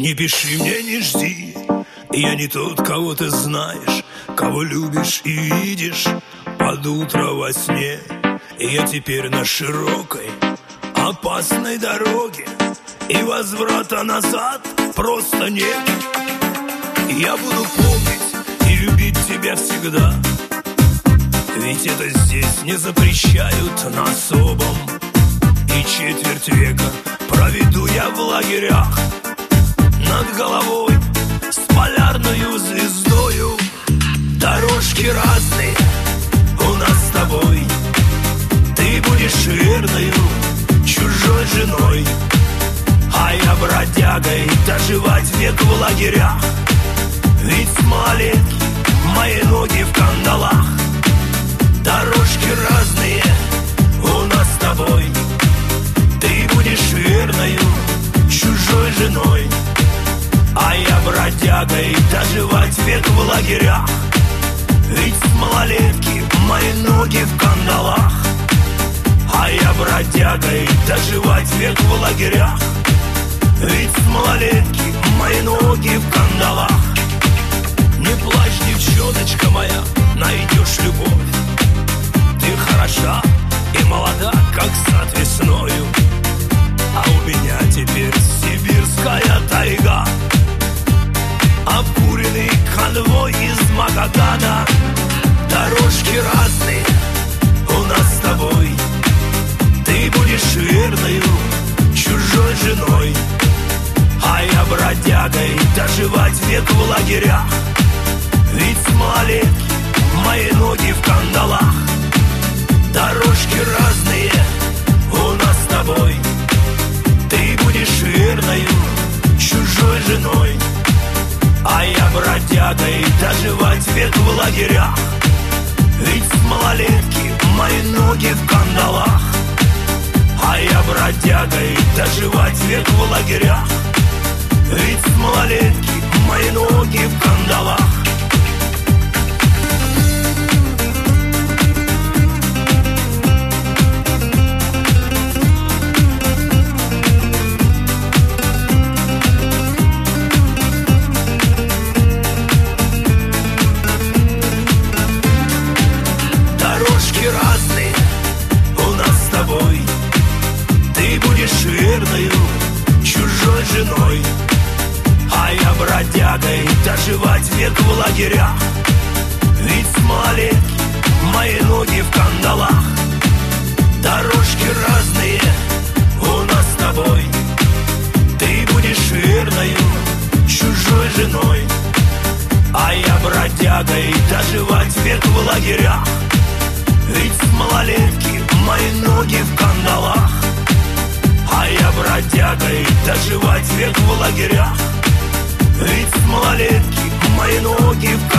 Не пиши мне, не жди. Я не тот, кого ты знаешь, кого любишь и видишь под утро во сне. Я теперь на широкой, опасной дороге, и возврата назад просто нет. Я буду помнить и любить тебя всегда, ведь это здесь не запрещают на особом. И четверть века проведу я в лагерях, над головой с полярною звездою. Дорожки разные у нас с тобой, ты будешь верною чужой женой, а я бродягой доживать век в лагерях. Ведь с малолетки мои ноги в кандалах. Дорожки разные у нас с тобой, ты будешь верною чужой женой, а я бродягой доживать век в лагерях. Ведь с малолетки мои ноги в кандалах, а я бродягой доживать век в лагерях. Ведь с малолетки мои ноги в кандалах. Не плачь, девчоночка моя, найдешь любовь. Ты хороша и молода, как сад весною, а у меня теперь сибирская тайга, обкуренный конвой из Магадана. Дорожки разные у нас с тобой, ты будешь верною чужой женой, а я бродягой доживать век в лагерях. Ведь с малолетки мои ноги в кандалах. Дорожки разные у нас с тобой, ты будешь верною чужой женой, а я бродягой доживать век в лагерях. Ведь с малолетки мои ноги в кандалах, а я бродягой доживать век в лагерях. Ведь с малолетки мои ноги в кандалах. Разные у нас с тобой, ты будешь верною чужой женой, а я бродягой доживать век в лагерях. Ведь с малолетки мои ноги в кандалах. Дорожки разные у нас с тобой, ты будешь верною чужой женой, а я бродягой доживать век в лагерях. Ведь с малолетки мои ноги в кандалах, а я бродягой доживать век в лагерях. Ведь с малолетки мои ноги в кандалах.